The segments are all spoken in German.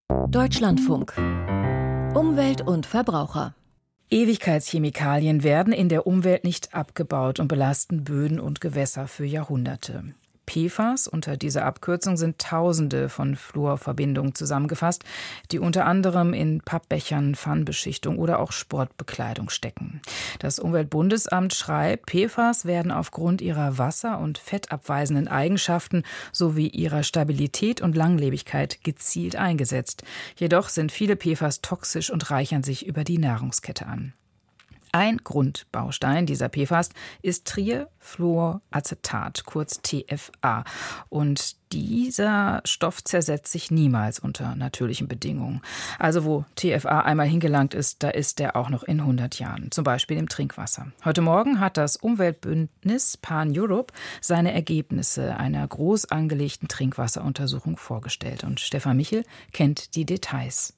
Deutschlandfunk. Umwelt und Verbraucher. Ewigkeitschemikalien werden in der Umwelt nicht abgebaut und belasten Böden und Gewässer für Jahrhunderte. PFAS, unter dieser Abkürzung sind Tausende von Fluorverbindungen zusammengefasst, die unter anderem in Pappbechern, Pfannenbeschichtung oder auch Sportbekleidung stecken. Das Umweltbundesamt schreibt, PFAS werden aufgrund ihrer wasser- und fettabweisenden Eigenschaften sowie ihrer Stabilität und Langlebigkeit gezielt eingesetzt. Jedoch sind viele PFAS toxisch und reichern sich über die Nahrungskette an. Ein Grundbaustein dieser PFAS ist Trifluoracetat, kurz TFA. Und dieser Stoff zersetzt sich niemals unter natürlichen Bedingungen. Also wo TFA einmal hingelangt ist, da ist er auch noch in 100 Jahren, zum Beispiel im Trinkwasser. Heute Morgen hat das Umweltbündnis Pan-Europe seine Ergebnisse einer groß angelegten Trinkwasseruntersuchung vorgestellt. Und Stefan Michel kennt die Details.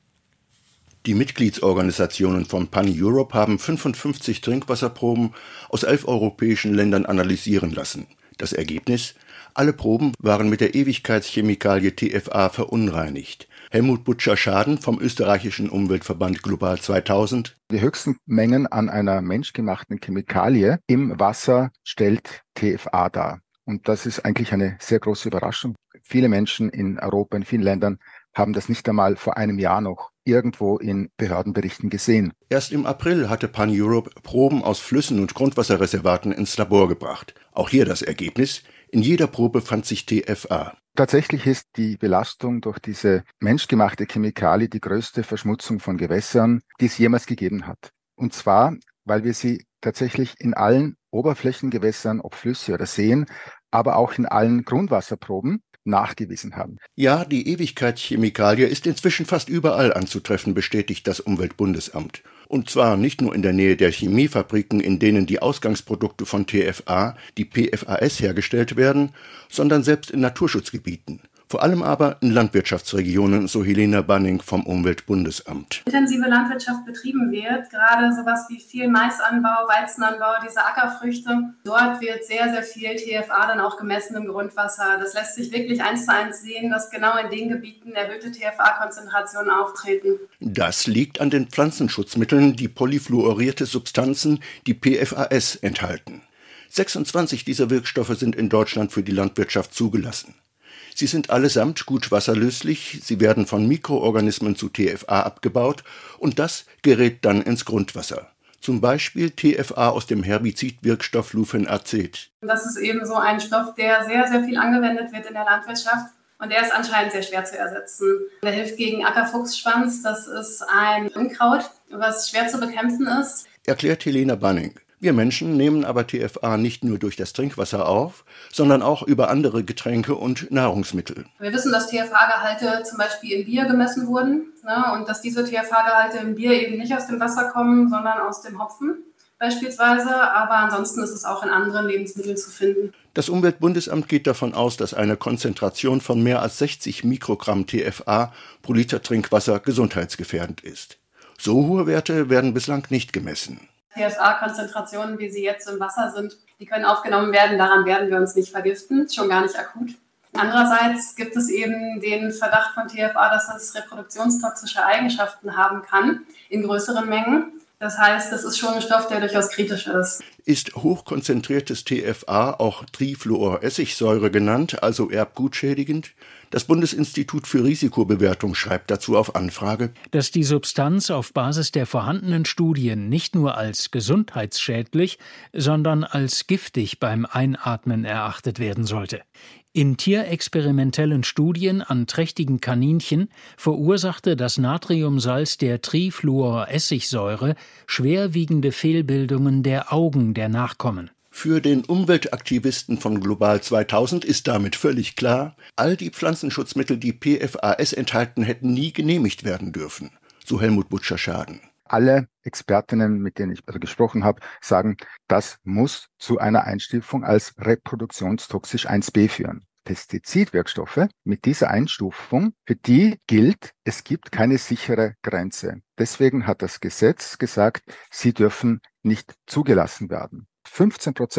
Die Mitgliedsorganisationen von Pan-Europe haben 55 Trinkwasserproben aus 11 europäischen Ländern analysieren lassen. Das Ergebnis? Alle Proben waren mit der Ewigkeitschemikalie TFA verunreinigt. Helmut Butscher-Schaden vom österreichischen Umweltverband Global 2000. Die höchsten Mengen an einer menschgemachten Chemikalie im Wasser stellt TFA dar. Und das ist eigentlich eine sehr große Überraschung. Viele Menschen in Europa, in vielen Ländern, haben das nicht einmal vor einem Jahr noch irgendwo in Behördenberichten gesehen. Erst im April hatte Pan-Europe Proben aus Flüssen und Grundwasserreservaten ins Labor gebracht. Auch hier das Ergebnis: In jeder Probe fand sich TFA. Tatsächlich ist die Belastung durch diese menschgemachte Chemikalie die größte Verschmutzung von Gewässern, die es jemals gegeben hat. Und zwar, weil wir sie tatsächlich in allen Oberflächengewässern, ob Flüsse oder Seen, aber auch in allen Grundwasserproben nachgewiesen haben. Ja, die Ewigkeitschemikalie ist inzwischen fast überall anzutreffen, bestätigt das Umweltbundesamt. Und zwar nicht nur in der Nähe der Chemiefabriken, in denen die Ausgangsprodukte von TFA, die PFAS, hergestellt werden, sondern selbst in Naturschutzgebieten. Vor allem aber in Landwirtschaftsregionen, so Helena Banning vom Umweltbundesamt. Intensive Landwirtschaft betrieben wird, gerade sowas wie viel Maisanbau, Weizenanbau, diese Ackerfrüchte, dort wird sehr, sehr viel TFA dann auch gemessen im Grundwasser. Das lässt sich wirklich 1:1 sehen, dass genau in den Gebieten erhöhte TFA-Konzentrationen auftreten. Das liegt an den Pflanzenschutzmitteln, die polyfluorierte Substanzen, die PFAS, enthalten. 26 dieser Wirkstoffe sind in Deutschland für die Landwirtschaft zugelassen. Sie sind allesamt gut wasserlöslich, sie werden von Mikroorganismen zu TFA abgebaut und das gerät dann ins Grundwasser. Zum Beispiel TFA aus dem Herbizidwirkstoff Lufenacet. Das ist eben so ein Stoff, der sehr, sehr viel angewendet wird in der Landwirtschaft und der ist anscheinend sehr schwer zu ersetzen. Der hilft gegen Ackerfuchsschwanz, das ist ein Unkraut, was schwer zu bekämpfen ist. Erklärt Helena Banning. Wir Menschen nehmen aber TFA nicht nur durch das Trinkwasser auf, sondern auch über andere Getränke und Nahrungsmittel. Wir wissen, dass TFA-Gehalte zum Beispiel im Bier gemessen wurden, und dass diese TFA-Gehalte im Bier eben nicht aus dem Wasser kommen, sondern aus dem Hopfen beispielsweise. Aber ansonsten ist es auch in anderen Lebensmitteln zu finden. Das Umweltbundesamt geht davon aus, dass eine Konzentration von mehr als 60 Mikrogramm TFA pro Liter Trinkwasser gesundheitsgefährdend ist. So hohe Werte werden bislang nicht gemessen. TFA-Konzentrationen, wie sie jetzt im Wasser sind, die können aufgenommen werden. Daran werden wir uns nicht vergiften, schon gar nicht akut. Andererseits gibt es eben den Verdacht von TFA, dass es reproduktionstoxische Eigenschaften haben kann in größeren Mengen. Das heißt, das ist schon ein Stoff, der durchaus kritisch ist. Ist hochkonzentriertes TFA auch Trifluoressigsäure genannt, also erbgutschädigend? Das Bundesinstitut für Risikobewertung schreibt dazu auf Anfrage, dass die Substanz auf Basis der vorhandenen Studien nicht nur als gesundheitsschädlich, sondern als giftig beim Einatmen erachtet werden sollte. In tierexperimentellen Studien an trächtigen Kaninchen verursachte das Natriumsalz der Trifluoressigsäure schwerwiegende Fehlbildungen der Augen der Nachkommen. Für den Umweltaktivisten von Global 2000 ist damit völlig klar, all die Pflanzenschutzmittel, die PFAS enthalten, hätten nie genehmigt werden dürfen, so Helmut Butscher-Schaden. Alle Expertinnen, mit denen ich gesprochen habe, sagen, das muss zu einer Einstufung als reproduktionstoxisch 1b führen. Pestizidwirkstoffe mit dieser Einstufung, für die gilt, es gibt keine sichere Grenze. Deswegen hat das Gesetz gesagt, sie dürfen nicht zugelassen werden. 15%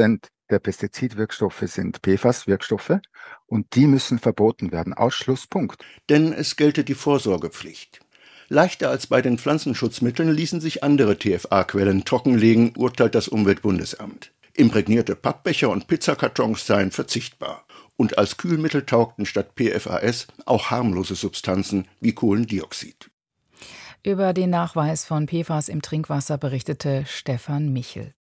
der Pestizidwirkstoffe sind PFAS-Wirkstoffe und die müssen verboten werden. Ausschlusspunkt. Denn es gelte die Vorsorgepflicht. Leichter als bei den Pflanzenschutzmitteln ließen sich andere TFA-Quellen trockenlegen, urteilt das Umweltbundesamt. Imprägnierte Pappbecher und Pizzakartons seien verzichtbar. Und als Kühlmittel taugten statt PFAS auch harmlose Substanzen wie Kohlendioxid. Über den Nachweis von PFAS im Trinkwasser berichtete Stefan Michel.